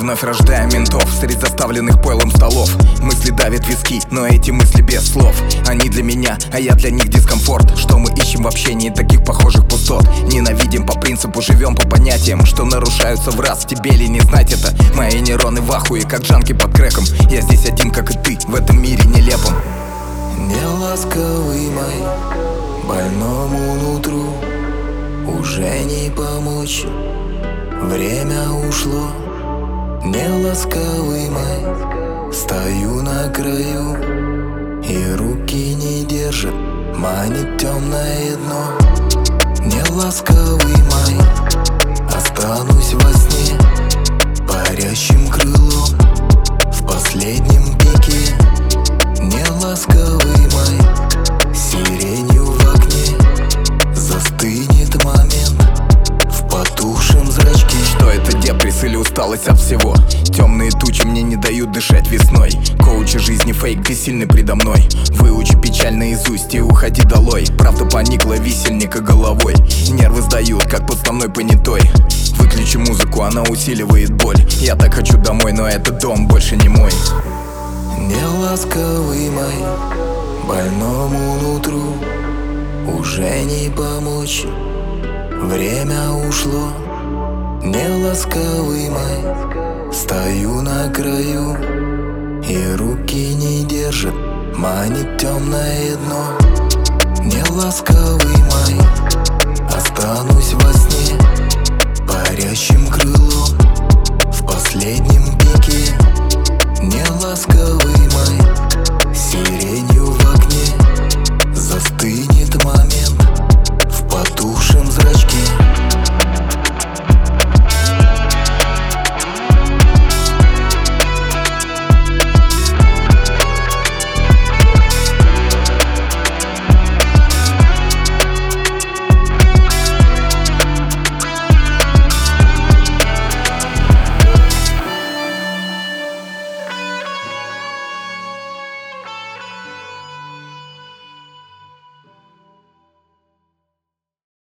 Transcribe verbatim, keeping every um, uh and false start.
Вновь рождая ментов среди заставленных пойлом столов. Мысли давят виски, но эти мысли без слов. Они для меня, а я для них дискомфорт. Что мы ищем в общении таких похожих пустот? Ненавидим по принципу, живем по понятиям, что нарушаются в раз. Тебе ли не знать это? Мои нейроны в ахуе, как джанки под крэком. Я здесь один, как и ты, в этом мире нелепом. Неласковый мой, больному нутру уже не помочь. Время ушло. Неласковый мой, стою на краю, и руки не держат, манит темное дно. Неласковый мой, останусь во сне парящим крылом в последнем пике. Неласковый мой, сиренью в окне застынет момент в потухшем зрачке. Что это, депресс или усталость от всего? Темные тучи мне не дают дышать весной. Коучи жизни фейк, бессильны предо мной. Выучи печаль наизусть и уходи долой. Правда поникла висельника головой. Нервы сдают, как подставной понятой. Выключи музыку, она усиливает боль. Я так хочу домой, но этот дом больше не мой. Неласковый мой, больному нутру уже не помочь. Время ушло. Неласковый мой, стою на краю, и руки не держат, манит темное дно. Неласковый мой, останусь во сне